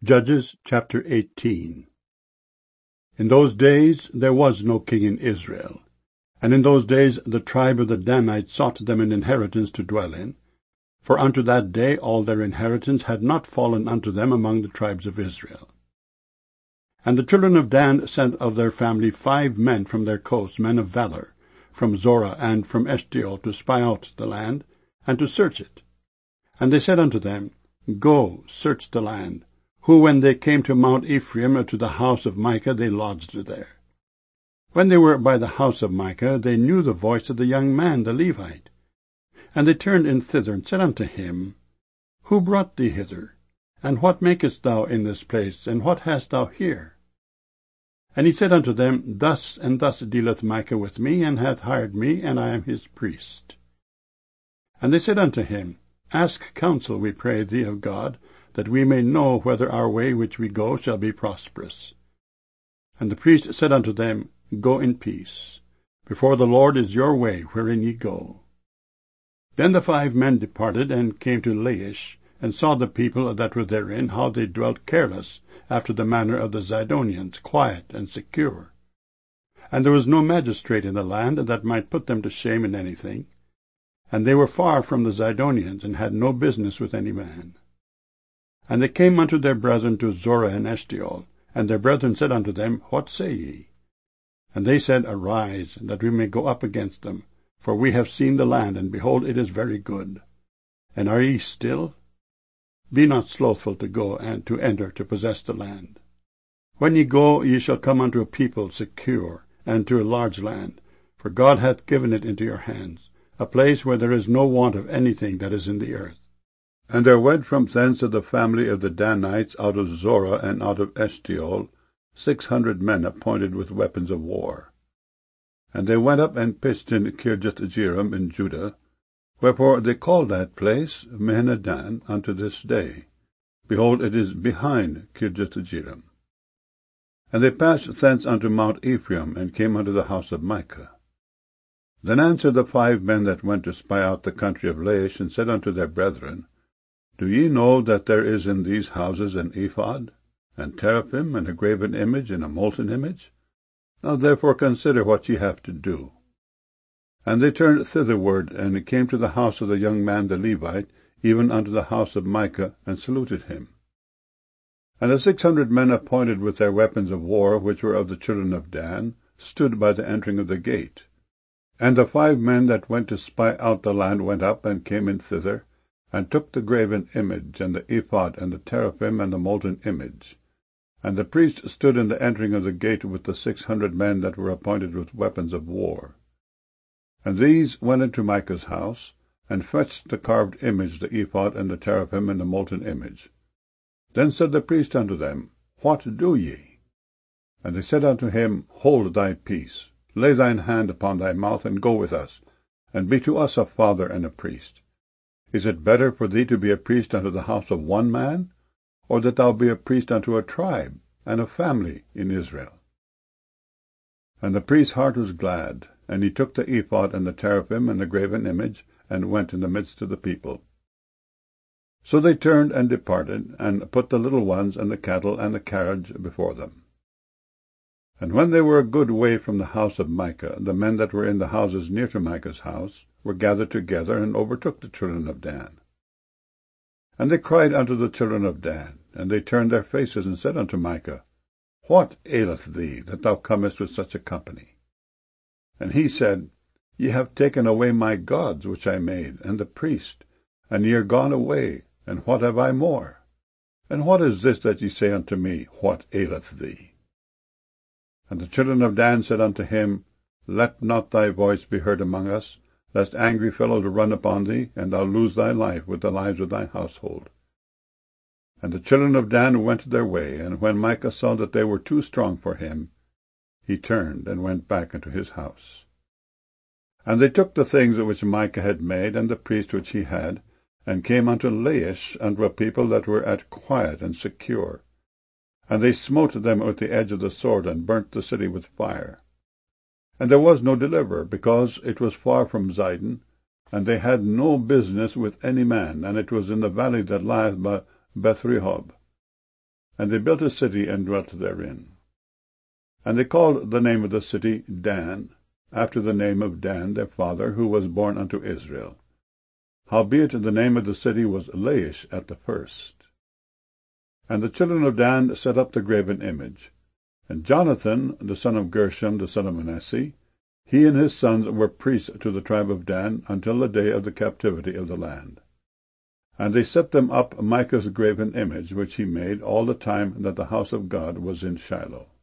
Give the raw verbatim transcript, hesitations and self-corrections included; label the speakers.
Speaker 1: Judges chapter eighteen. In those days there was no king in Israel, and in those days the tribe of the Danites sought them an inheritance to dwell in, for unto that day all their inheritance had not fallen unto them among the tribes of Israel. And the children of Dan sent of their family five men from their coasts, men of valour, from Zorah and from Eshtaol, to spy out the land, and to search it. And they said unto them, Go, search the land. Who, when they came to Mount Ephraim, to the house of Micah, they lodged there. When they were by the house of Micah, they knew the voice of the young man, the Levite. And they turned in thither, and said unto him, Who brought thee hither? And what makest thou in this place? And what hast thou here? And he said unto them, Thus and thus dealeth Micah with me, and hath hired me, and I am his priest. And they said unto him, Ask counsel, we pray thee, of God, that we may know whether our way which we go shall be prosperous. And the priest said unto them, Go in peace. Before the Lord is your way wherein ye go. Then the five men departed, and came to Laish, and saw the people that were therein, how they dwelt careless, after the manner of the Zidonians, quiet and secure. And there was no magistrate in the land that might put them to shame in anything. And they were far from the Zidonians, and had no business with any man. And they came unto their brethren to Zorah and Eshtaol, and their brethren said unto them, What say ye? And they said, Arise, that we may go up against them, for we have seen the land, and behold, it is very good. And are ye still? Be not slothful to go, and to enter, to possess the land. When ye go, ye shall come unto a people secure, and to a large land, for God hath given it into your hands, a place where there is no want of anything that is in the earth. And there went from thence of the family of the Danites out of Zorah and out of Eshtaol six hundred men appointed with weapons of war. And they went up and pitched in Kirjathjearim in Judah, wherefore they call that place Mahaneh-dan unto this day. Behold, it is behind Kirjathjearim. And they passed thence unto Mount Ephraim, and came unto the house of Micah. Then answered the five men that went to spy out the country of Laish, and said unto their brethren, Do ye know that there is in these houses an ephod, and teraphim, and a graven image, and a molten image? Now therefore consider what ye have to do. And they turned thitherward, and came to the house of the young man the Levite, even unto the house of Micah, and saluted him. And the six hundred men appointed with their weapons of war, which were of the children of Dan, stood by the entering of the gate. And the five men that went to spy out the land went up, and came in thither, and took the graven image, and the ephod, and the teraphim, and the molten image. And the priest stood in the entering of the gate with the six hundred men that were appointed with weapons of war. And these went into Micah's house, and fetched the carved image, the ephod, and the teraphim, and the molten image. Then said the priest unto them, What do ye? And they said unto him, Hold thy peace, lay thine hand upon thy mouth, and go with us, and be to us a father and a priest. Is it better for thee to be a priest unto the house of one man, or that thou be a priest unto a tribe and a family in Israel? And the priest's heart was glad, and he took the ephod and the teraphim and the graven image, and went in the midst of the people. So they turned and departed, and put the little ones and the cattle and the carriage before them. And when they were a good way from the house of Micah, the men that were in the houses near to Micah's house were gathered together, and overtook the children of Dan. And they cried unto the children of Dan, and they turned their faces, and said unto Micah, What aileth thee, that thou comest with such a company? And he said, Ye have taken away my gods which I made, and the priest, and ye are gone away, and what have I more? And what is this that ye say unto me, What aileth thee? And the children of Dan said unto him, Let not thy voice be heard among us, lest angry fellows run upon thee, and thou lose thy life with the lives of thy household. And the children of Dan went their way, and when Micah saw that they were too strong for him, he turned and went back into his house. And they took the things which Micah had made, and the priest which he had, and came unto Laish, unto a people that were at quiet and secure. And they smote them with the edge of the sword, and burnt the city with fire. And there was no deliverer, because it was far from Zidon, and they had no business with any man, and it was in the valley that lieth by Beth-rehob. And they built a city, and dwelt therein. And they called the name of the city Dan, after the name of Dan their father, who was born unto Israel. Howbeit the name of the city was Laish at the first. And the children of Dan set up the graven image. And Jonathan, the son of Gershom, the son of Manasseh, he and his sons were priests to the tribe of Dan until the day of the captivity of the land. And they set them up Micah's graven image, which he made all the time that the house of God was in Shiloh.